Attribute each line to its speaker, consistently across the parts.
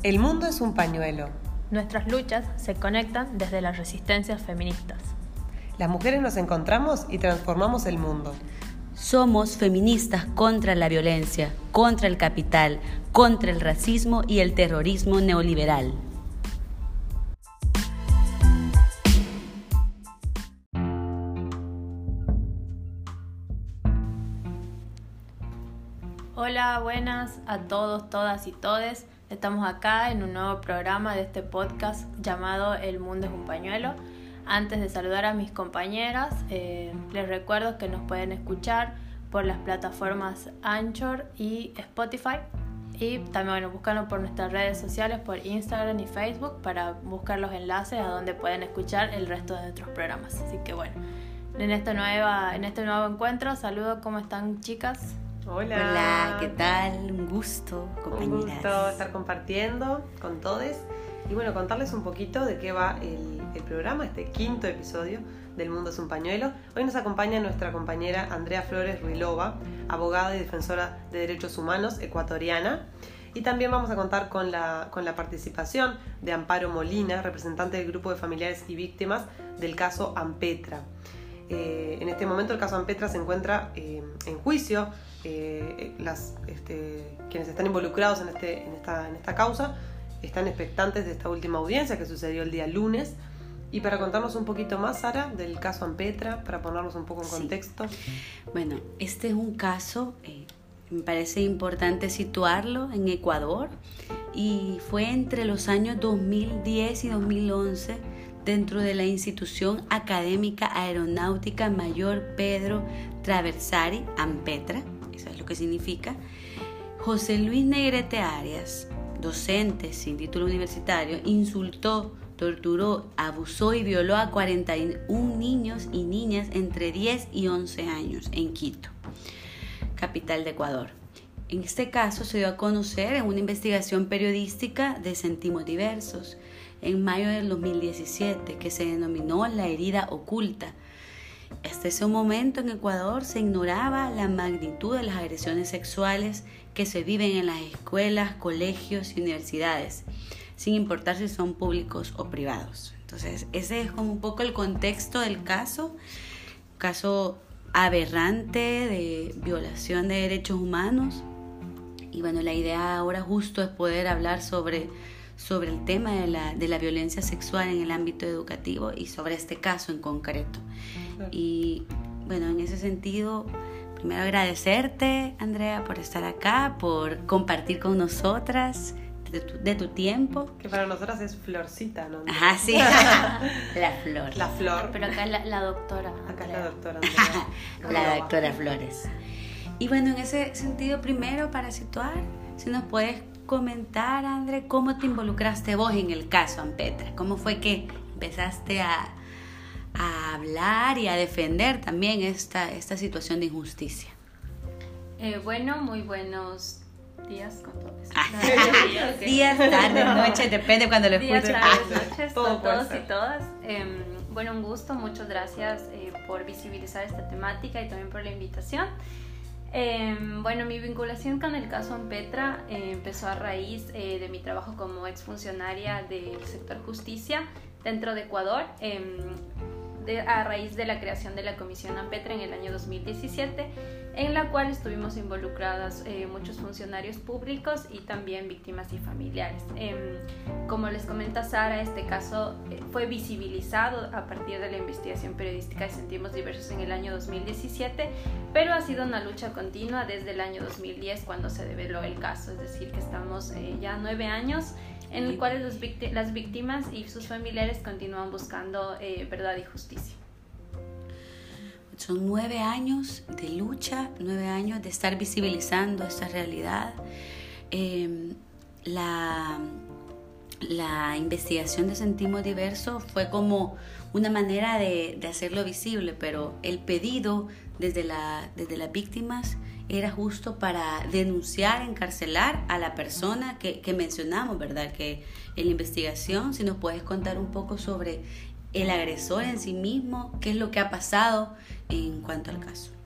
Speaker 1: El mundo es un pañuelo.
Speaker 2: Nuestras luchas se conectan desde las resistencias feministas.
Speaker 1: Las mujeres nos encontramos y transformamos el mundo.
Speaker 3: Somos feministas contra la violencia, contra el capital, contra el racismo y el terrorismo neoliberal.
Speaker 2: Hola, buenas a todos, todas y todes. Estamos acá en un nuevo programa de este podcast llamado El mundo es un pañuelo. Antes de saludar a mis compañeras, les recuerdo que nos pueden escuchar por las plataformas Anchor y Spotify. Y también buscarnos por nuestras redes sociales, por Instagram y Facebook, para buscar los enlaces a donde pueden escuchar el resto de nuestros programas. Así que bueno, en este nuevo encuentro, saludo, ¿cómo están, chicas?
Speaker 1: Hola.
Speaker 3: Hola, ¿qué tal? Un gusto, compañeras.
Speaker 1: Un gusto estar compartiendo con todos. Y bueno, contarles un poquito de qué va el programa, este quinto episodio del Mundo es un pañuelo. Hoy nos acompaña nuestra compañera Andrea Flores Ruilova, abogada y defensora de derechos humanos ecuatoriana. Y también vamos a contar con la participación de Amparo Molina, representante del grupo de familiares y víctimas del caso Ampetra. En este momento el caso Ampetra se encuentra en juicio. Quienes están involucrados en esta causa están expectantes de esta última audiencia que sucedió el día lunes. Y para contarnos un poquito más, Sara, del caso Ampetra, para ponernos un poco en contexto.
Speaker 3: Bueno, este es un caso, me parece importante situarlo, en Ecuador, y fue entre los años 2010 y 2011 dentro de la institución académica aeronáutica Mayor Pedro Traversari, Ampetra, eso es lo que significa. José Luis Negrete Arias, docente sin título universitario, insultó, torturó, abusó y violó a 41 niños y niñas entre 10 y 11 años en Quito, capital de Ecuador. En este caso se dio a conocer en una investigación periodística de Sentimos Diversos en mayo del 2017, que se denominó La herida oculta. Hasta ese momento en Ecuador se ignoraba la magnitud de las agresiones sexuales que se viven en las escuelas, colegios y universidades, sin importar si son públicos o privados. Entonces, ese es como un poco el contexto del caso aberrante de violación de derechos humanos. Y bueno, la idea ahora justo es poder hablar sobre el tema de la violencia sexual en el ámbito educativo y sobre este caso en concreto. Y bueno, en ese sentido, primero agradecerte, Andrea, por estar acá, por compartir con nosotras de tu tiempo.
Speaker 1: Que para nosotras es Florcita, ¿no?
Speaker 3: Ajá, sí. La flor.
Speaker 1: La flor.
Speaker 2: Pero acá es la doctora.
Speaker 1: Acá es la doctora Andrea.
Speaker 3: La doctora Flores. Y bueno, en ese sentido, primero para situar, si nos puedes comentar, André, ¿cómo te involucraste vos en el caso Ampetra? ¿Cómo fue que empezaste a hablar y a defender también esta situación de injusticia?
Speaker 2: Bueno, muy buenos días con todos.
Speaker 3: Días, tardes, noches, depende cuando lo escuches.
Speaker 2: Días, tardes, noches
Speaker 1: Todo
Speaker 2: con todos
Speaker 1: ser.
Speaker 2: y todas. Bueno, un gusto, muchas gracias por visibilizar esta temática y también por la invitación. Bueno, mi vinculación con el caso Ampetra empezó a raíz de mi trabajo como exfuncionaria del sector justicia dentro de Ecuador, a raíz de la creación de la Comisión Ampetra en el año 2017, en la cual estuvimos involucradas muchos funcionarios públicos y también víctimas y familiares. Como les comenta Sara, este caso fue visibilizado a partir de la investigación periodística de Sentimos Diversos en el año 2017, pero ha sido una lucha continua desde el año 2010 cuando se develó el caso, es decir, que estamos ya 9 años en el cual las víctimas y sus familiares continúan buscando verdad y justicia.
Speaker 3: Son 9 años de lucha, 9 años de estar visibilizando esta realidad. La investigación de Sentimos Diversos fue como una manera de hacerlo visible, pero el pedido desde las víctimas era justo para denunciar, encarcelar a la persona que mencionamos, ¿verdad? Que en la investigación, si nos puedes contar un poco sobre el agresor en sí mismo, qué es lo que ha pasado en cuanto al caso.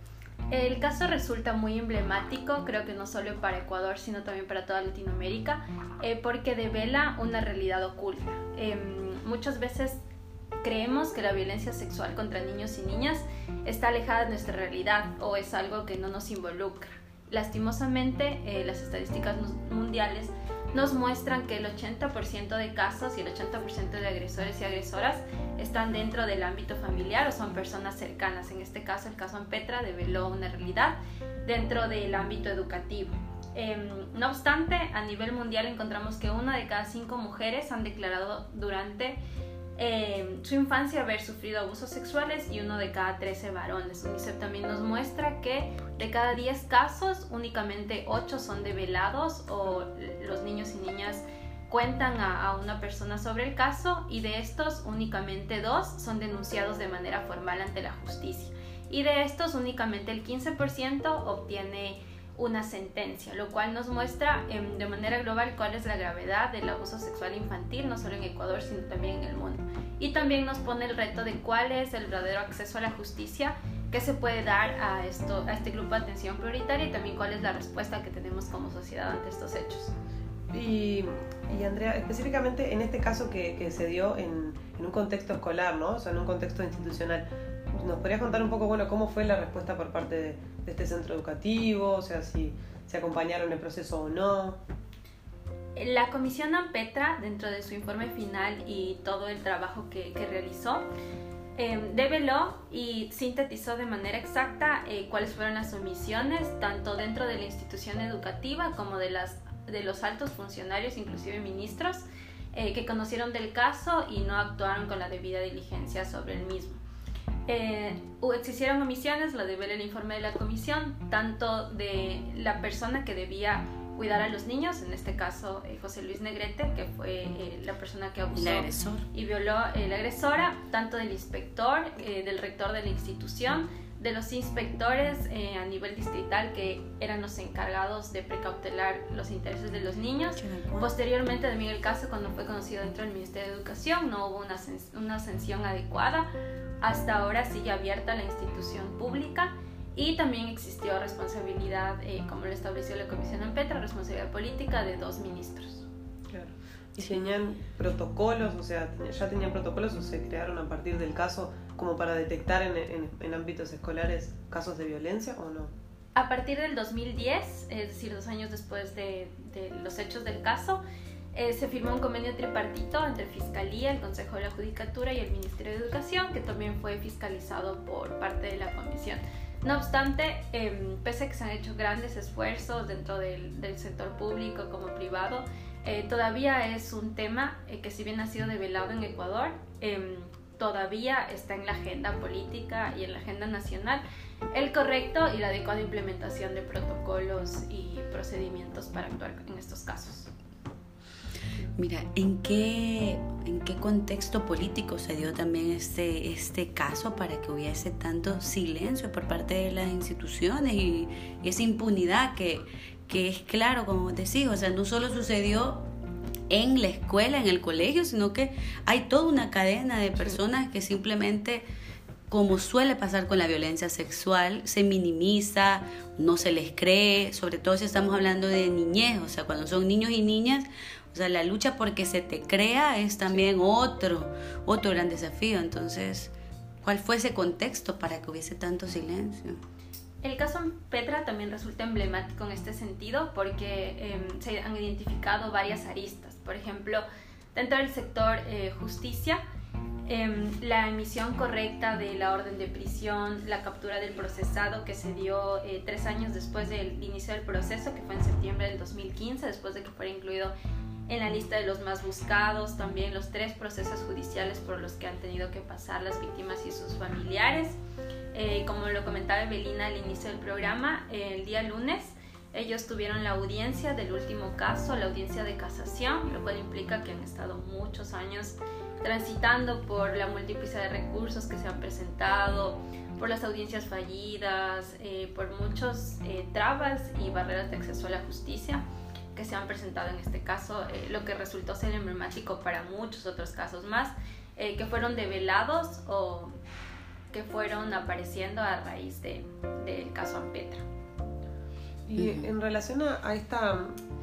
Speaker 2: El caso resulta muy emblemático, creo que no solo para Ecuador, sino también para toda Latinoamérica, porque devela una realidad oculta. Muchas veces creemos que la violencia sexual contra niños y niñas está alejada de nuestra realidad o es algo que no nos involucra. Lastimosamente, las estadísticas mundiales nos muestran que el 80% de casos y el 80% de agresores y agresoras están dentro del ámbito familiar o son personas cercanas. En este caso, el caso Ampetra develó una realidad dentro del ámbito educativo. No obstante, a nivel mundial encontramos que 1 de cada 5 mujeres han declarado durante su infancia haber sufrido abusos sexuales y 1 de cada 13 varones. UNICEF también nos muestra que de cada 10 casos, únicamente 8 son develados o los niños y niñas cuentan a una persona sobre el caso, y de estos únicamente 2 son denunciados de manera formal ante la justicia. Y de estos únicamente el 15% obtiene una sentencia, lo cual nos muestra de manera global cuál es la gravedad del abuso sexual infantil, no solo en Ecuador, sino también en el mundo. Y también nos pone el reto de cuál es el verdadero acceso a la justicia que se puede dar a este grupo de atención prioritaria, y también cuál es la respuesta que tenemos como sociedad ante estos hechos.
Speaker 1: Y Andrea, específicamente en este caso que se dio en un contexto escolar, ¿no? O sea, en un contexto institucional, ¿nos podrías contar un poco, bueno, cómo fue la respuesta por parte de este centro educativo? O sea, si se acompañaron el proceso o no.
Speaker 2: La Comisión Ampetra, dentro de su informe final y todo el trabajo que realizó, develó y sintetizó de manera exacta cuáles fueron las omisiones, tanto dentro de la institución educativa como de los altos funcionarios, inclusive ministros, que conocieron del caso y no actuaron con la debida diligencia sobre el mismo. Existieron omisiones, lo devela el informe de la comisión, tanto de la persona que debía cuidar a los niños, en este caso José Luis Negrete, que fue la persona que abusó y violó la agresora, tanto del inspector, del rector de la institución, de los inspectores a nivel distrital, que eran los encargados de precautelar los intereses de los niños. Posteriormente también el caso, cuando fue conocido dentro del Ministerio de Educación, no hubo una sanción adecuada. Hasta ahora sigue abierta la institución pública, y también existió responsabilidad, como lo estableció la Comisión Ampetra, responsabilidad política de 2 ministros.
Speaker 1: Claro. ¿Y tenían protocolos, o sea, ya tenían protocolos o se crearon a partir del caso como para detectar en ámbitos escolares casos de violencia o no?
Speaker 2: A partir del 2010, es decir, 2 años después de los hechos del caso, se firmó un convenio tripartito entre Fiscalía, el Consejo de la Judicatura y el Ministerio de Educación, que también fue fiscalizado por parte de la Comisión. No obstante, pese a que se han hecho grandes esfuerzos dentro del sector público como privado, todavía es un tema que, si bien ha sido develado en Ecuador, todavía está en la agenda política y en la agenda nacional el correcto y la adecuada implementación de protocolos y procedimientos para actuar en estos casos.
Speaker 3: Mira, ¿en qué contexto político se dio también este caso para que hubiese tanto silencio por parte de las instituciones y esa impunidad que es claro, como decís, o sea, no solo sucedió en la escuela, en el colegio, sino que hay toda una cadena de personas que simplemente, como suele pasar con la violencia sexual, se minimiza, no se les cree, sobre todo si estamos hablando de niñez, o sea, cuando son niños y niñas, o sea, la lucha porque se te crea es también otro gran desafío. Entonces, ¿cuál fue ese contexto para que hubiese tanto silencio?
Speaker 2: El caso Ampetra también resulta emblemático en este sentido porque se han identificado varias aristas. Por ejemplo, dentro del sector justicia, la emisión correcta de la orden de prisión, la captura del procesado que se dio 3 años después del inicio del proceso, que fue en septiembre del 2015, después de que fuera incluido en la lista de los más buscados, también los 3 procesos judiciales por los que han tenido que pasar las víctimas y sus familiares. Como lo comentaba Evelina al inicio del programa, el día lunes ellos tuvieron la audiencia del último caso, la audiencia de casación, lo cual implica que han estado muchos años transitando por la multiplicidad de recursos que se han presentado, por las audiencias fallidas, por muchos trabas y barreras de acceso a la justicia que se han presentado en este caso, lo que resultó ser emblemático para muchos otros casos más, que fueron develados o que fueron apareciendo a raíz del caso Ampetra.
Speaker 1: Y en relación a esta,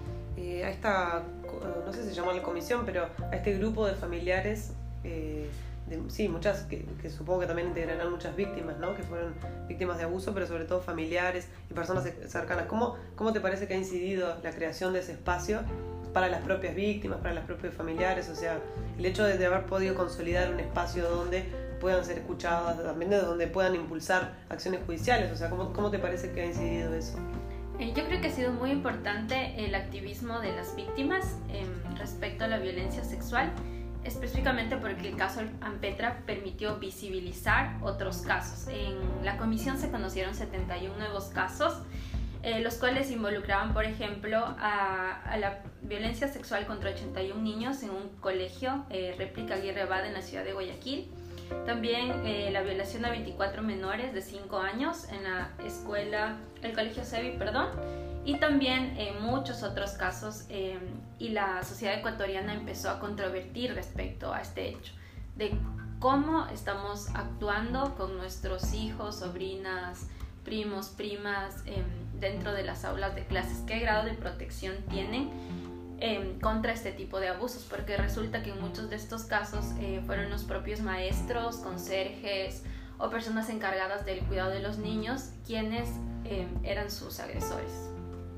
Speaker 1: no sé si se llama la comisión, pero a este grupo de familiares, muchas que supongo que también integrarán muchas víctimas, ¿no? Que fueron víctimas de abuso, pero sobre todo familiares y personas cercanas. ¿Cómo te parece que ha incidido la creación de ese espacio para las propias víctimas, para los propios familiares? O sea, el hecho de haber podido consolidar un espacio donde puedan ser escuchadas, también de donde puedan impulsar acciones judiciales. O sea, ¿cómo te parece que ha incidido eso?
Speaker 2: Yo creo que ha sido muy importante el activismo de las víctimas respecto a la violencia sexual, específicamente porque el caso Ampetra permitió visibilizar otros casos. En la comisión se conocieron 71 nuevos casos, los cuales involucraban, por ejemplo, a la violencia sexual contra 81 niños en un colegio, réplica Aguirre Abad, en la ciudad de Guayaquil. También la violación a 24 menores de 5 años en la escuela, el colegio Sevi, y también muchos otros casos, y la sociedad ecuatoriana empezó a controvertir respecto a este hecho, de cómo estamos actuando con nuestros hijos, sobrinas, primos, primas, dentro de las aulas de clases, qué grado de protección tienen contra este tipo de abusos, porque resulta que en muchos de estos casos fueron los propios maestros, conserjes o personas encargadas del cuidado de los niños quienes eran sus agresores.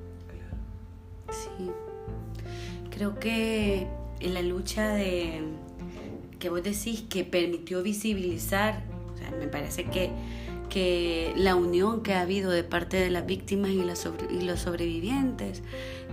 Speaker 3: Sí, creo que en la lucha que vos decís que permitió visibilizar, o sea, me parece que la unión que ha habido de parte de las víctimas y los sobrevivientes.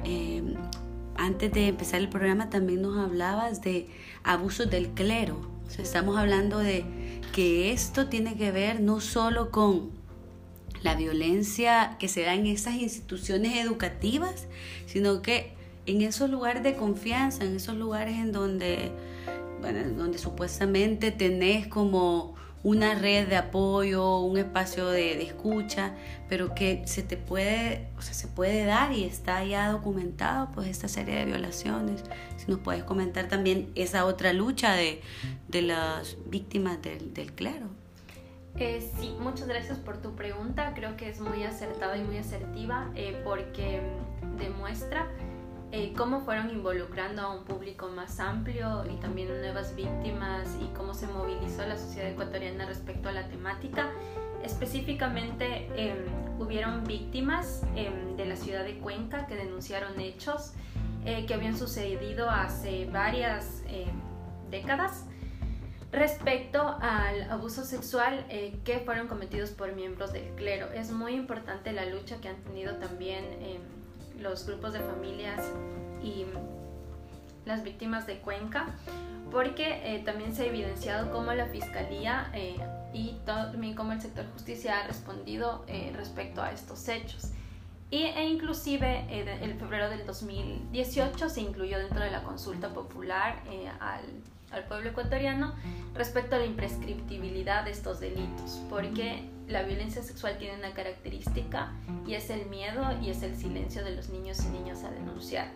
Speaker 3: Antes de empezar el programa también nos hablabas de abusos del clero. O sea, estamos hablando de que esto tiene que ver no solo con la violencia que se da en esas instituciones educativas, sino que en esos lugares de confianza, en esos lugares en donde supuestamente tenés como una red de apoyo, un espacio de escucha, pero que se puede dar y está ya documentado pues esta serie de violaciones. Si nos puedes comentar también esa otra lucha de las víctimas del clero.
Speaker 2: Sí, muchas gracias por tu pregunta. Creo que es muy acertada y muy asertiva, porque demuestra cómo fueron involucrando a un público más amplio y también nuevas víctimas, y cómo se movilizó la sociedad ecuatoriana respecto a la temática. Específicamente hubieron víctimas de la ciudad de Cuenca que denunciaron hechos que habían sucedido hace varias décadas respecto al abuso sexual que fueron cometidos por miembros del clero. Es muy importante la lucha que han tenido también los grupos de familias y las víctimas de Cuenca, porque también se ha evidenciado cómo la Fiscalía y también cómo el sector justicia ha respondido respecto a estos hechos. Inclusive en febrero del 2018 se incluyó dentro de la consulta popular al pueblo ecuatoriano respecto a la imprescriptibilidad de estos delitos, porque la violencia sexual tiene una característica, y es el miedo y es el silencio de los niños y niñas a denunciar.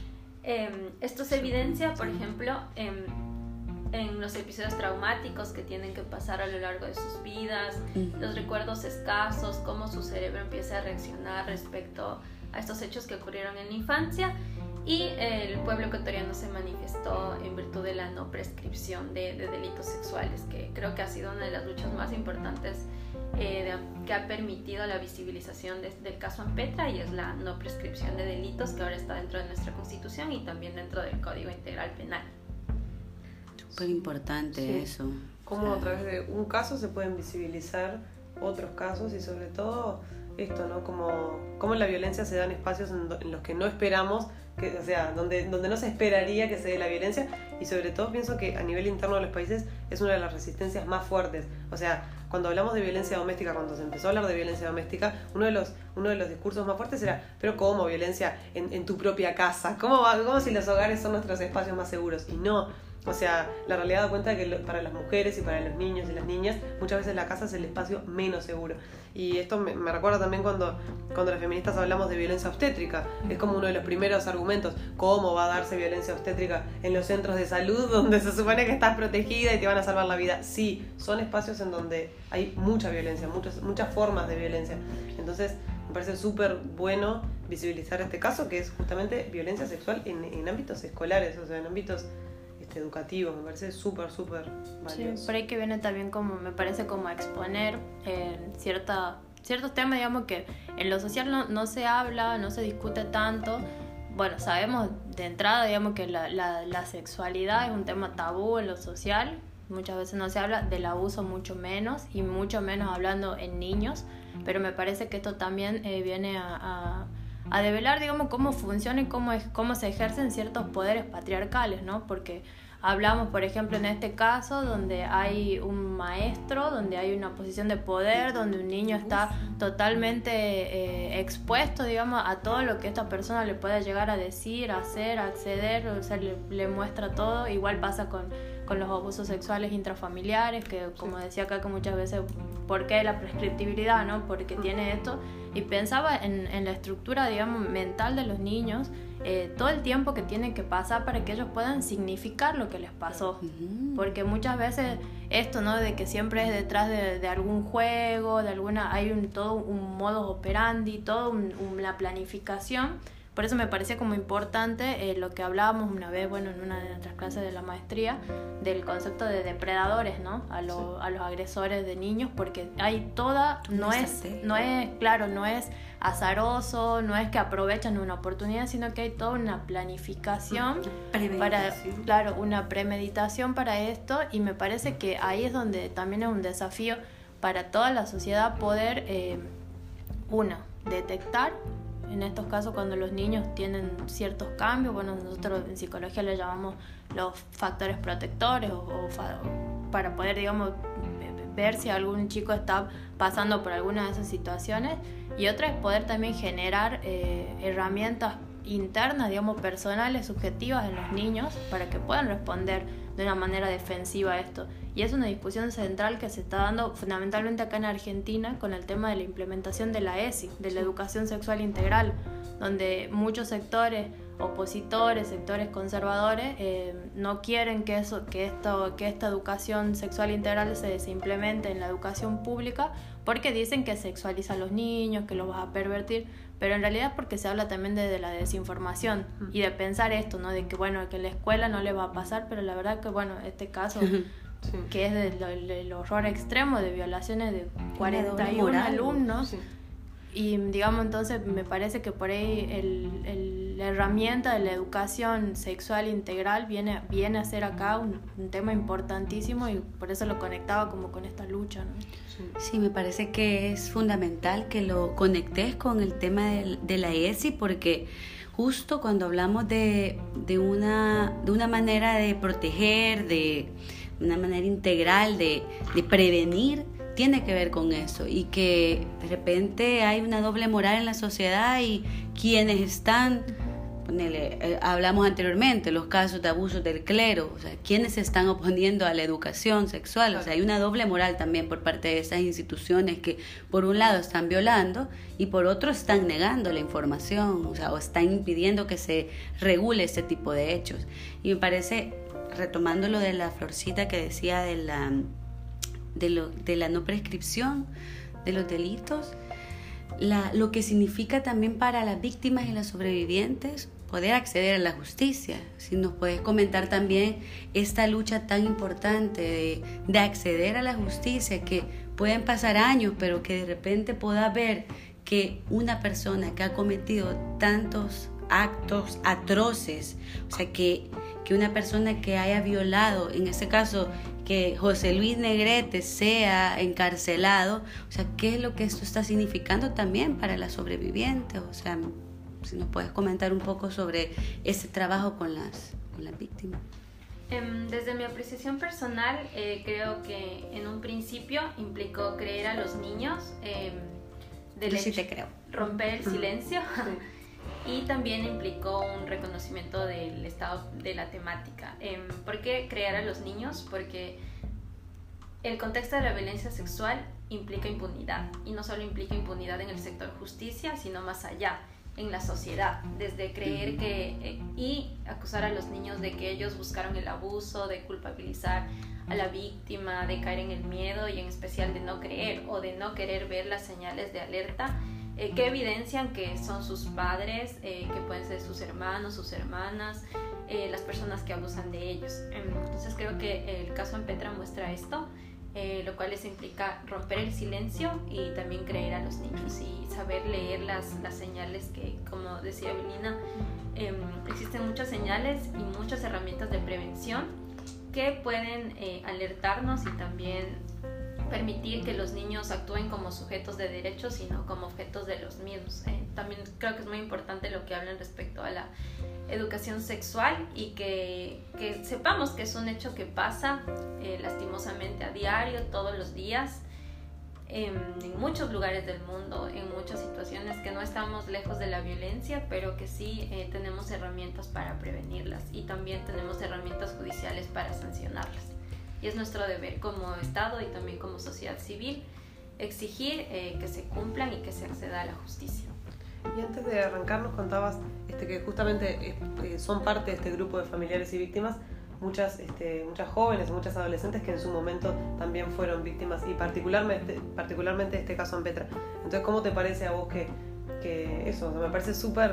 Speaker 2: Esto se evidencia, por ejemplo, en los episodios traumáticos que tienen que pasar a lo largo de sus vidas, los recuerdos escasos, cómo su cerebro empieza a reaccionar respecto a estos hechos que ocurrieron en la infancia. Y el pueblo ecuatoriano se manifestó en virtud de la no prescripción de delitos sexuales, que creo que ha sido una de las luchas más importantes que ha permitido la visibilización del caso Ampetra, y es la no prescripción de delitos, que ahora está dentro de nuestra Constitución y también dentro del Código Integral Penal.
Speaker 3: Súper importante eso.
Speaker 1: Cómo a través de un caso se pueden visibilizar otros casos, y sobre todo esto, ¿no? Como la violencia se da en espacios en los que no esperamos, o sea, donde no se esperaría que se dé la violencia, y sobre todo pienso que a nivel interno de los países es una de las resistencias más fuertes. O sea, cuando hablamos de violencia doméstica, cuando se empezó a hablar de violencia doméstica, uno de los discursos más fuertes era: pero ¿cómo violencia en tu propia casa? ¿Cómo si los hogares son nuestros espacios más seguros? Y no, O sea, la realidad da cuenta de que para las mujeres y para los niños y las niñas, muchas veces la casa es el espacio menos seguro. Y esto me recuerda también cuando las feministas hablamos de violencia obstétrica. Es como uno de los primeros argumentos. ¿Cómo va a darse violencia obstétrica en los centros de salud donde se supone que estás protegida y te van a salvar la vida? Sí, son espacios en donde hay mucha violencia, muchas formas de violencia. Entonces, me parece súper bueno visibilizar este caso, que es justamente violencia sexual en ámbitos escolares, o sea, en ámbitos educativos. Me parece súper valioso.
Speaker 2: Sí, por ahí que viene también como, me parece como a exponer ciertos temas, digamos, que en lo social no se habla, no se discute tanto. Bueno, sabemos de entrada, digamos, que la sexualidad es un tema tabú en lo social. Muchas veces no se habla del abuso, mucho menos, y mucho menos hablando en niños. Pero me parece que esto también viene a develar, digamos, cómo funciona y cómo se ejercen ciertos poderes patriarcales, ¿no? Porque hablamos, por ejemplo, en este caso, donde hay un maestro, donde hay una posición de poder, donde un niño está totalmente expuesto, digamos, a todo lo que esta persona le pueda llegar a decir, a hacer, a acceder, o sea, le muestra todo. Igual pasa con los abusos sexuales intrafamiliares, que como decía acá, que muchas veces, ¿por qué la prescriptibilidad, no? Porque tiene esto. Y pensaba en la estructura, digamos, mental de los niños, todo el tiempo que tienen que pasar para que ellos puedan significar lo que les pasó. Porque muchas veces esto, ¿no? De que siempre es detrás de algún juego, hay todo un modus operandi, toda una planificación. Por eso me parecía como importante lo que hablábamos una vez, bueno, en una de nuestras clases de la maestría, del concepto de depredadores, ¿no? A los agresores de niños, porque hay toda, no es azaroso, no es que aprovechan una oportunidad, sino que hay toda una planificación, una premeditación para esto, y me parece que ahí es donde también es un desafío para toda la sociedad poder, detectar en estos casos cuando los niños tienen ciertos cambios. Bueno, nosotros en psicología le llamamos los factores protectores para poder, digamos, ver si algún chico está pasando por alguna de esas situaciones, y otra es poder también generar herramientas internas, digamos, personales, subjetivas en los niños para que puedan responder de una manera defensiva a esto. Y es una discusión central que se está dando fundamentalmente acá en Argentina con el tema de la implementación de la ESI, de la educación sexual integral, donde muchos sectores opositores, sectores conservadores, no quieren que esta educación sexual integral se implemente en la educación pública, porque dicen que sexualiza a los niños, que los vas a pervertir, pero en realidad es porque se habla también de la desinformación y de pensar esto, ¿no? De que, bueno, que en la escuela no le va a pasar, pero la verdad que, bueno, este caso que es del horror extremo de violaciones de 41 alumnos, y digamos, entonces me parece que por ahí la herramienta de la educación sexual integral viene a ser acá un tema importantísimo, y por eso lo conectaba como con esta lucha, ¿no?
Speaker 3: Sí, me parece que es fundamental que lo conectes con el tema de la ESI, porque justo cuando hablamos de una manera de proteger, de una manera integral de prevenir, tiene que ver con eso, y que de repente hay una doble moral en la sociedad, y quienes están, hablamos anteriormente, los casos de abusos del clero, o sea, quienes se están oponiendo a la educación sexual, o sea, hay una doble moral también por parte de esas instituciones que por un lado están violando y por otro están negando la información, o sea, o están impidiendo que se regule ese tipo de hechos. Y me parece, retomando lo de la Florcita que decía de la no prescripción de los delitos, lo que significa también para las víctimas y las sobrevivientes poder acceder a la justicia. Si nos puedes comentar también esta lucha tan importante de acceder a la justicia, que pueden pasar años, pero que de repente pueda ver que una persona que ha cometido tantos actos atroces, o sea, que una persona que haya violado, en ese caso que José Luis Negrete sea encarcelado, o sea, ¿qué es lo que esto está significando también para las sobrevivientes? O sea, si nos puedes comentar un poco sobre ese trabajo con las víctimas.
Speaker 2: Desde mi apreciación personal, creo que en un principio implicó creer a los niños
Speaker 3: Yo sí te creo.
Speaker 2: romper el silencio. y también implicó un reconocimiento del estado de la temática. ¿Por qué crear a los niños? Porque el contexto de la violencia sexual implica impunidad, y no solo implica impunidad en el sector justicia, sino más allá, en la sociedad, desde creer que y acusar a los niños de que ellos buscaron el abuso, de culpabilizar a la víctima, de caer en el miedo y en especial de no creer o de no querer ver las señales de alerta que evidencian que son sus padres, que pueden ser sus hermanos, sus hermanas, las personas que abusan de ellos. Entonces creo que el caso en Petra muestra esto, lo cual les implica romper el silencio y también creer a los niños y saber leer las señales que, como decía Evelina, existen muchas señales y muchas herramientas de prevención que pueden alertarnos y también permitir que los niños actúen como sujetos de derechos y no como objetos de los mismos. También creo que es muy importante lo que hablan respecto a la educación sexual y que sepamos que es un hecho que pasa lastimosamente a diario, todos los días, en muchos lugares del mundo, en muchas situaciones, que no estamos lejos de la violencia, pero que sí tenemos herramientas para prevenirlas y también tenemos herramientas judiciales para sancionarlas. Y es nuestro deber como Estado y también como sociedad civil exigir que se cumplan y que se acceda a la justicia.
Speaker 1: Y antes de arrancar nos contabas que justamente son parte de este grupo de familiares y víctimas muchas jóvenes, muchas adolescentes que en su momento también fueron víctimas, y particularmente este caso en Petra. Entonces, ¿cómo te parece a vos que eso? O sea, me parece súper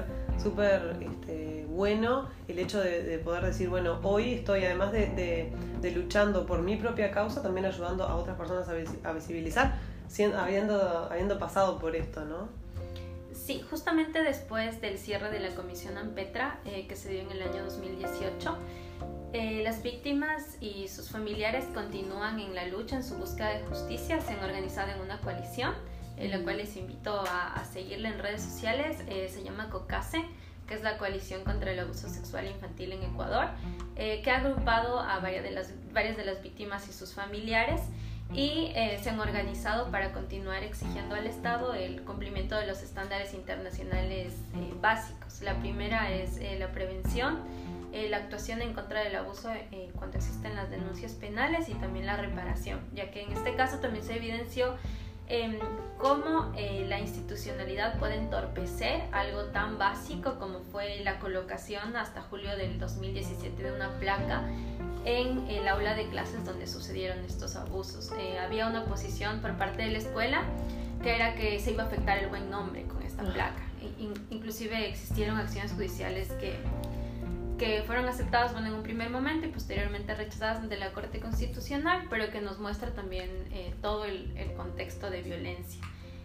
Speaker 1: bueno el hecho de poder decir, bueno, hoy estoy, además de luchando por mi propia causa, también ayudando a otras personas a visibilizar, habiendo pasado por esto, ¿no?
Speaker 2: Sí, justamente después del cierre de la Comisión Ampetra, que se dio en el año 2018, las víctimas y sus familiares continúan en la lucha, en su búsqueda de justicia. Se han organizado en una coalición, la cual les invito a seguirla en redes sociales. Se llama COCASE, que es la Coalición contra el Abuso Sexual Infantil en Ecuador, que ha agrupado a varias de las víctimas y sus familiares, y se han organizado para continuar exigiendo al Estado el cumplimiento de los estándares internacionales básicos. La primera es la prevención, la actuación en contra del abuso cuando existen las denuncias penales, y también la reparación, ya que en este caso también se evidenció cómo la institucionalidad puede entorpecer algo tan básico como fue la colocación hasta julio del 2017 de una placa en el aula de clases donde sucedieron estos abusos. Había una posición por parte de la escuela que era que se iba a afectar el buen nombre con esta placa. Inclusive existieron acciones judiciales que fueron aceptadas en un primer momento y posteriormente rechazadas ante la Corte Constitucional, pero que nos muestra también todo el contexto de violencia.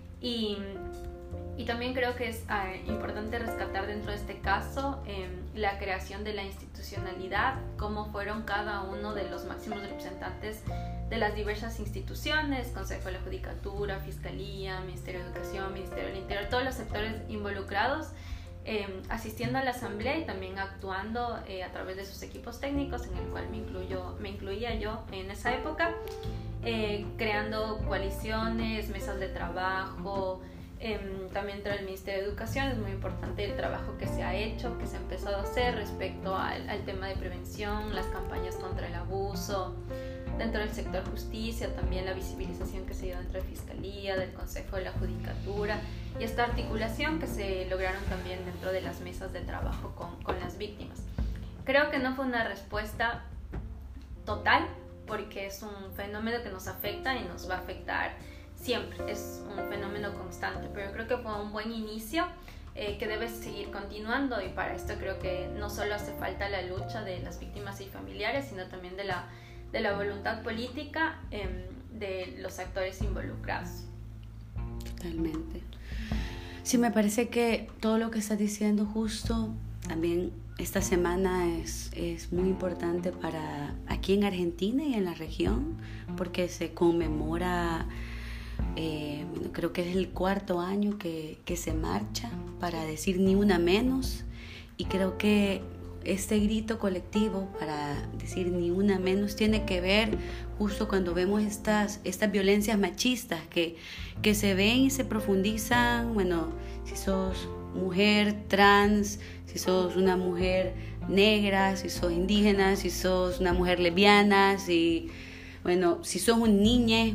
Speaker 2: Y también creo que es importante rescatar dentro de este caso la creación de la institucionalidad, cómo fueron cada uno de los máximos representantes de las diversas instituciones, Consejo de la Judicatura, Fiscalía, Ministerio de Educación, Ministerio del Interior, todos los sectores involucrados, asistiendo a la asamblea y también actuando a través de sus equipos técnicos, en el cual me incluía yo en esa época, creando coaliciones, mesas de trabajo. También dentro del Ministerio de Educación es muy importante el trabajo que se ha hecho, que se ha empezado a hacer respecto al tema de prevención, las campañas contra el abuso. Dentro del sector justicia, también la visibilización que se dio dentro de Fiscalía, del Consejo de la Judicatura, y esta articulación que se lograron también dentro de las mesas de trabajo con las víctimas. Creo que no fue una respuesta total, porque es un fenómeno que nos afecta y nos va a afectar siempre, es un fenómeno constante, pero creo que fue un buen inicio que debe seguir continuando, y para esto creo que no solo hace falta la lucha de las víctimas y familiares, sino también de la voluntad política de los actores involucrados.
Speaker 3: Totalmente. Sí, me parece que todo lo que estás diciendo justo también esta semana es muy importante para aquí en Argentina y en la región, porque se conmemora, creo que es el 4º año que se marcha para decir ni una menos, y creo que este grito colectivo para decir ni una menos tiene que ver justo cuando vemos estas violencias machistas que se ven y se profundizan. Bueno, si sos mujer trans, si sos una mujer negra, si sos indígena, si sos una mujer lesbiana, si sos un niño,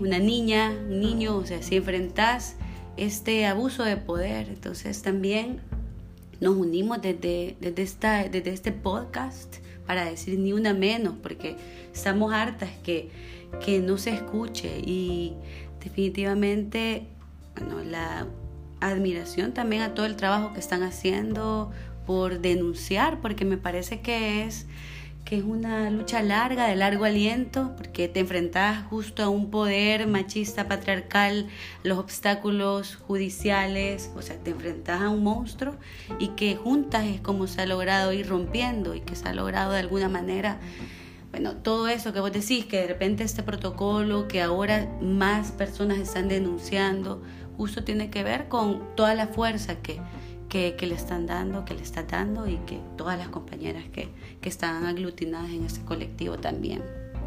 Speaker 3: o sea, si enfrentás este abuso de poder, entonces también nos unimos desde este podcast para decir ni una menos, porque estamos hartas que no se escuche. Y definitivamente, la admiración también a todo el trabajo que están haciendo por denunciar, porque me parece que es una lucha larga, de largo aliento, porque te enfrentas justo a un poder machista, patriarcal, los obstáculos judiciales, o sea, te enfrentas a un monstruo, y que juntas es como se ha logrado ir rompiendo, y que se ha logrado de alguna manera, todo eso que vos decís, que de repente este protocolo, que ahora más personas están denunciando, justo tiene que ver con toda la fuerza que le están dando, que le está dando, y que todas las compañeras que están aglutinadas en este colectivo también.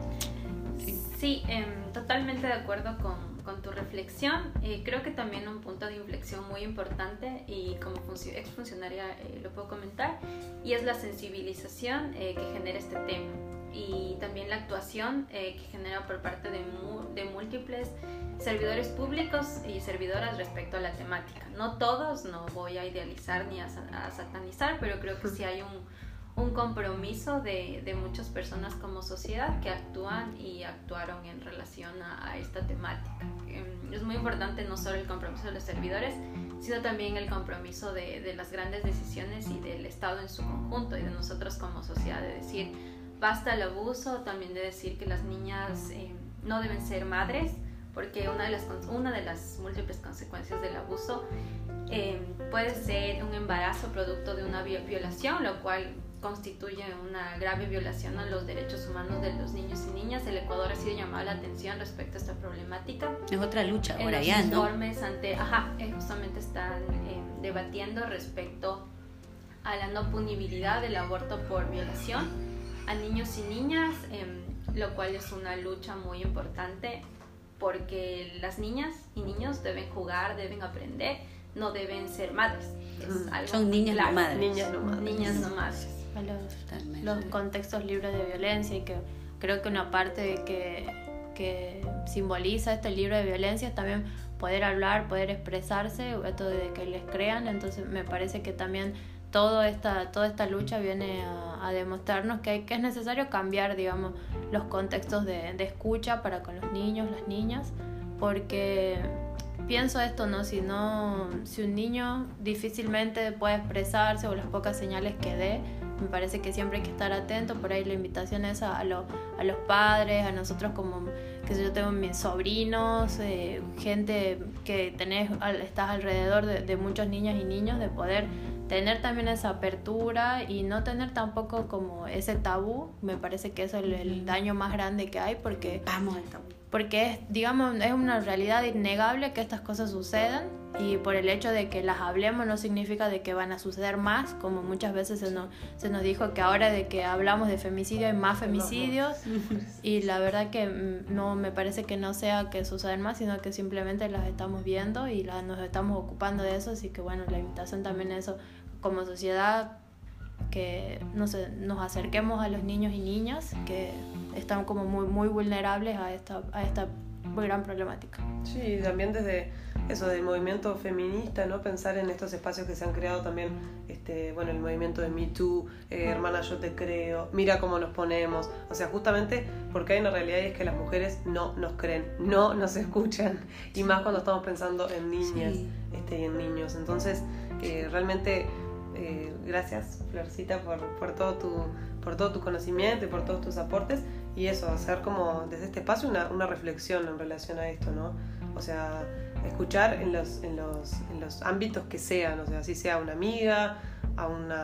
Speaker 2: Sí, totalmente de acuerdo con tu reflexión. Creo que también un punto de inflexión muy importante, y como exfuncionaria lo puedo comentar, y es la sensibilización que genera este tema, y también la actuación que genera por parte de múltiples servidores públicos y servidoras respecto a la temática. No todos, no voy a idealizar ni a satanizar, pero creo que sí hay un compromiso de muchas personas como sociedad que actúan y actuaron en relación a esta temática. Es muy importante no solo el compromiso de los servidores, sino también el compromiso de las grandes decisiones y del Estado en su conjunto, y de nosotros como sociedad, de decir basta el abuso, también de decir que las niñas no deben ser madres, porque una de las múltiples consecuencias del abuso puede ser un embarazo producto de una violación, lo cual constituye una grave violación a los derechos humanos de los niños y niñas. El Ecuador ha sido llamado la atención respecto a esta problemática.
Speaker 3: Es otra lucha ahora
Speaker 2: ya,
Speaker 3: ¿no?
Speaker 2: Informes justamente están debatiendo respecto a la no punibilidad del aborto por violación a niños y niñas, lo cual es una lucha muy importante, porque las niñas y niños deben jugar, deben aprender, no deben ser madres.
Speaker 3: Son niñas no madres.
Speaker 2: Niñas no madres.
Speaker 4: Los contextos libres de violencia, y que creo que una parte que simboliza este libro de violencia es también poder hablar, poder expresarse, esto de que les crean. Entonces me parece que también toda esta lucha viene a demostrarnos que es necesario cambiar, digamos, los contextos de escucha para con los niños, las niñas, porque pienso esto, ¿no? Si un niño difícilmente puede expresarse, o las pocas señales que dé, me parece que siempre hay que estar atento. Por ahí la invitación es a los padres, a nosotros como, que yo tengo mis sobrinos, gente que estás alrededor de muchos niñas y niños, de poder tener también esa apertura y no tener tampoco como ese tabú. Me parece que eso es el daño más grande que hay, porque
Speaker 3: vamos al tabú.
Speaker 4: Porque es una realidad innegable que estas cosas sucedan, y por el hecho de que las hablemos no significa de que van a suceder más, como muchas veces se nos dijo que ahora de que hablamos de femicidio hay más femicidios, y la verdad que no, me parece que no sea que sucedan más, sino que simplemente las estamos viendo y nos estamos ocupando de eso. Así que bueno, la invitación también es eso, como sociedad, que nos acerquemos a los niños y niñas que están como muy, muy vulnerables a esta gran problemática.
Speaker 1: Sí, también desde eso del movimiento feminista, ¿no? Pensar en estos espacios que se han creado también, el movimiento de Me Too, hermana yo te creo, mira cómo nos ponemos, o sea, justamente porque hay una realidad, y es que las mujeres no nos creen, no nos escuchan, y más cuando estamos pensando en niñas,
Speaker 3: sí.
Speaker 1: Y en niños. Entonces, realmente gracias, Florcita, por todo tu conocimiento y por todos tus aportes, y eso, hacer como desde este espacio una reflexión en relación a esto, ¿no? O sea, escuchar en los ámbitos que sean, o sea, si sea una amiga, a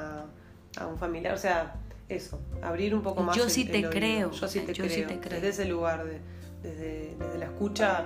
Speaker 1: un familiar, o sea, eso, abrir un poco más
Speaker 3: yo sí te creo,
Speaker 1: desde ese lugar, desde la escucha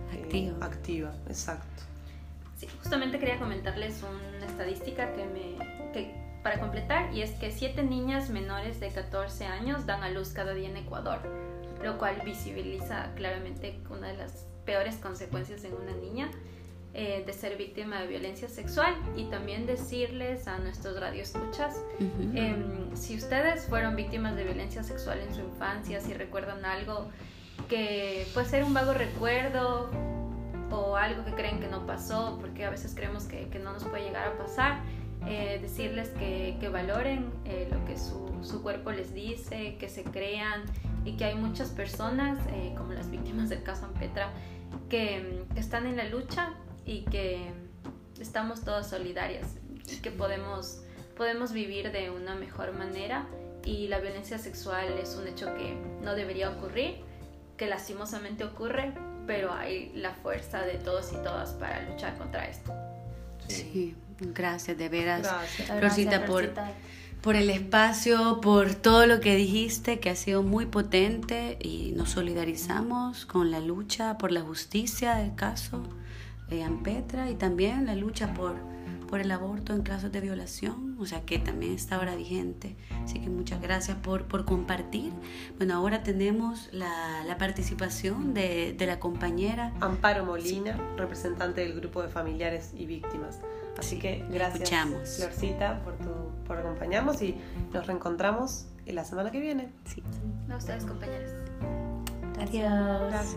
Speaker 1: activa, exacto.
Speaker 2: Sí, justamente quería comentarles una estadística que para completar, y es que 7 niñas menores de 14 años dan a luz cada día en Ecuador, lo cual visibiliza claramente una de las peores consecuencias en una niña. de ser víctima de violencia sexual, y también decirles a nuestros radioescuchas, si ustedes fueron víctimas de violencia sexual en su infancia, si recuerdan algo que puede ser un vago recuerdo o algo que creen que no pasó, porque a veces creemos que no nos puede llegar a pasar, decirles que valoren lo que su cuerpo les dice, que se crean, y que hay muchas personas, como las víctimas del caso Ampetra, que están en la lucha y que estamos todas solidarias y que podemos vivir de una mejor manera, y la violencia sexual es un hecho que no debería ocurrir, que lastimosamente ocurre, pero hay la fuerza de todos y todas para luchar contra esto.
Speaker 3: Sí, gracias, de veras.
Speaker 1: Gracias.
Speaker 3: Florcita, por el espacio, por todo lo que dijiste, que ha sido muy potente, y nos solidarizamos con la lucha por la justicia del caso Ampetra, y también la lucha por el aborto en casos de violación, o sea que también está ahora vigente. Así que muchas gracias por compartir. Bueno, ahora tenemos la participación de la compañera
Speaker 1: Amparo Molina, representante del grupo de familiares y víctimas. Así que gracias, Florcita, por acompañarnos, y nos reencontramos la semana que viene.
Speaker 3: Sí.
Speaker 2: A ustedes, compañeros.
Speaker 3: Adiós.
Speaker 1: Gracias.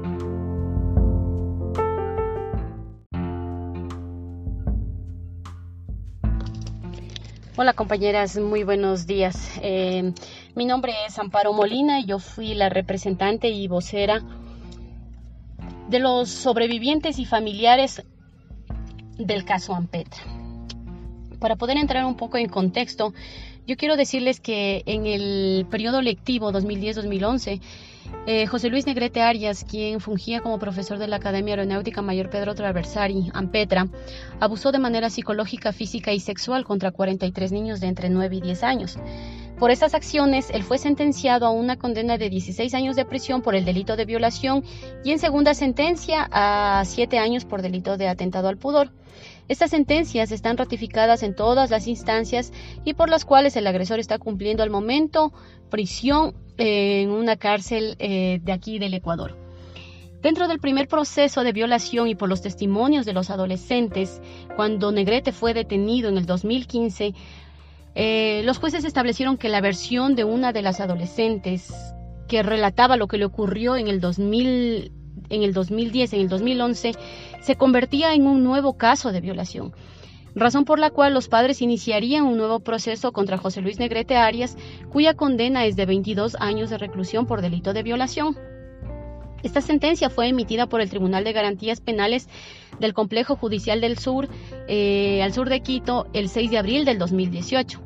Speaker 5: Hola compañeras, muy buenos días. Mi nombre es Amparo Molina y yo fui la representante y vocera de los sobrevivientes y familiares del caso Ampetra. Para poder entrar un poco en contexto, yo quiero decirles que en el periodo lectivo 2010-2011, José Luis Negrete Arias, quien fungía como profesor de la Academia Aeronáutica Mayor Pedro Traversari, Ampetra, abusó de manera psicológica, física y sexual contra 43 niños de entre 9 y 10 años. Por estas acciones, él fue sentenciado a una condena de 16 años de prisión por el delito de violación y en segunda sentencia a 7 años por delito de atentado al pudor. Estas sentencias están ratificadas en todas las instancias y por las cuales el agresor está cumpliendo al momento prisión en una cárcel de aquí del Ecuador. Dentro del primer proceso de violación y por los testimonios de los adolescentes, cuando Negrete fue detenido en el 2015, los jueces establecieron que la versión de una de las adolescentes que relataba lo que le ocurrió en el 2010, en el 2011, se convertía en un nuevo caso de violación, razón por la cual los padres iniciarían un nuevo proceso contra José Luis Negrete Arias, cuya condena es de 22 años de reclusión por delito de violación. Esta sentencia fue emitida por el Tribunal de Garantías Penales del Complejo Judicial del Sur, al sur de Quito, el 6 de abril del 2018.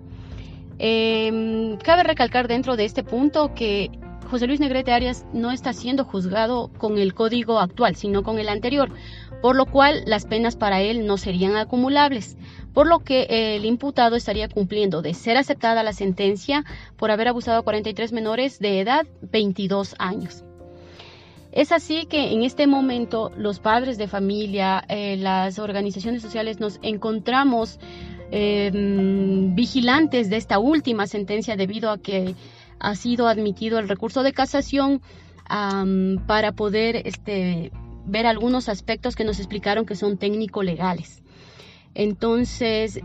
Speaker 5: Cabe recalcar dentro de este punto que José Luis Negrete Arias no está siendo juzgado con el código actual, sino con el anterior, por lo cual las penas para él no serían acumulables, por lo que el imputado estaría cumpliendo, de ser aceptada la sentencia por haber abusado a 43 menores de edad, 22 años. Es así que en este momento los padres de familia, las organizaciones sociales nos encontramos vigilantes de esta última sentencia debido a que ha sido admitido el recurso de casación para poder ver algunos aspectos que nos explicaron que son técnico-legales. Entonces,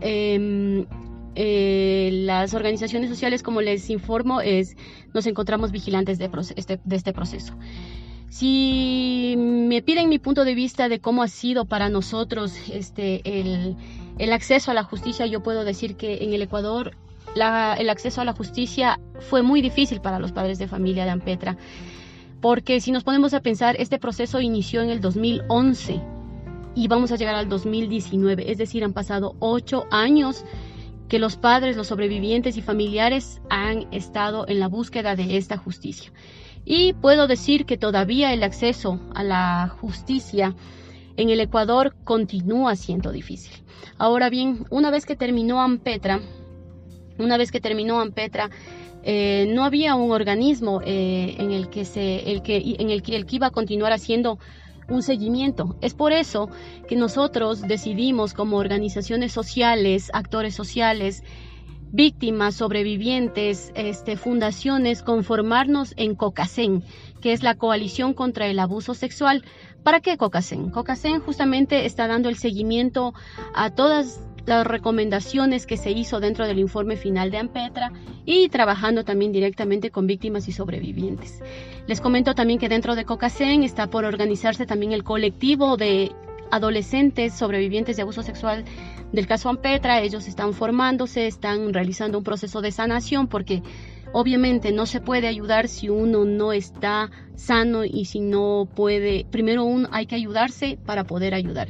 Speaker 5: las organizaciones sociales, como les informo, nos encontramos vigilantes de este proceso. Si me piden mi punto de vista de cómo ha sido para nosotros el acceso a la justicia, yo puedo decir que en el Ecuador el acceso a la justicia fue muy difícil para los padres de familia de Ampetra, porque si nos ponemos a pensar, este proceso inició en el 2011 y vamos a llegar al 2019, es decir, han pasado 8 años que los padres, los sobrevivientes y familiares han estado en la búsqueda de esta justicia. Y puedo decir que todavía el acceso a la justicia en el Ecuador continúa siendo difícil. Ahora bien, una vez que terminó Ampetra, no había un organismo en el que iba a continuar haciendo un seguimiento. Es por eso que nosotros decidimos, como organizaciones sociales, actores sociales, víctimas, sobrevivientes, fundaciones, conformarnos en COCASEN, que es la Coalición contra el Abuso Sexual, ¿Para qué COCACEN? COCACEN justamente está dando el seguimiento a todas las recomendaciones que se hizo dentro del informe final de ANPETRA y trabajando también directamente con víctimas y sobrevivientes. Les comento también que dentro de COCACEN está por organizarse también el colectivo de adolescentes sobrevivientes de abuso sexual del caso ANPETRA. Ellos están formándose, están realizando un proceso de sanación porque obviamente no se puede ayudar si uno no está sano y si no puede, primero hay que ayudarse para poder ayudar.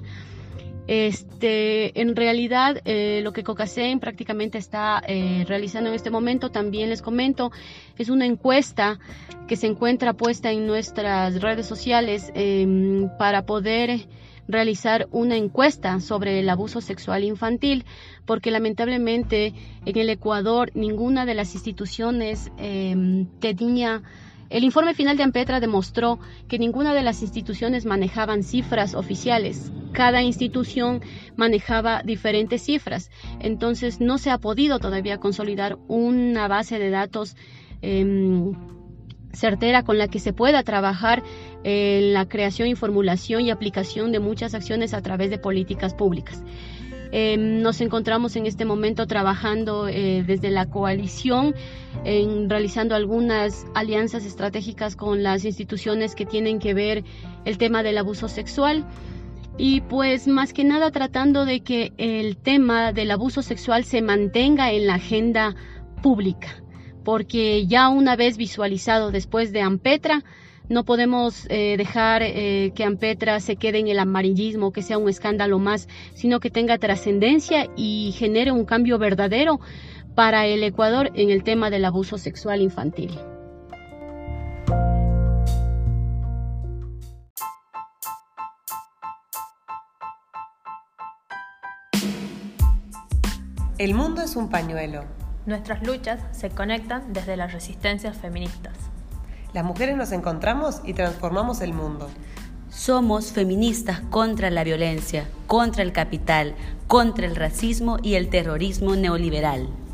Speaker 5: En realidad lo que COCACEN prácticamente está realizando en este momento, también les comento, es una encuesta que se encuentra puesta en nuestras redes sociales para poder realizar una encuesta sobre el abuso sexual infantil, porque lamentablemente en el Ecuador ninguna de las instituciones tenía. El informe final de ANPETRA demostró que ninguna de las instituciones manejaban cifras oficiales. Cada institución manejaba diferentes cifras. Entonces no se ha podido todavía consolidar una base de datos certera con la que se pueda trabajar en la creación y formulación y aplicación de muchas acciones a través de políticas públicas. Nos encontramos en este momento trabajando desde la coalición, realizando algunas alianzas estratégicas con las instituciones que tienen que ver el tema del abuso sexual y pues más que nada tratando de que el tema del abuso sexual se mantenga en la agenda pública, porque ya una vez visualizado después de ANPETRA, no podemos dejar que ANPETRA se quede en el amarillismo, que sea un escándalo más, sino que tenga trascendencia y genere un cambio verdadero para el Ecuador en el tema del abuso sexual infantil.
Speaker 1: El mundo es un pañuelo.
Speaker 4: Nuestras luchas se conectan desde las resistencias feministas.
Speaker 1: Las mujeres nos encontramos y transformamos el mundo.
Speaker 3: Somos feministas contra la violencia, contra el capital, contra el racismo y el terrorismo neoliberal.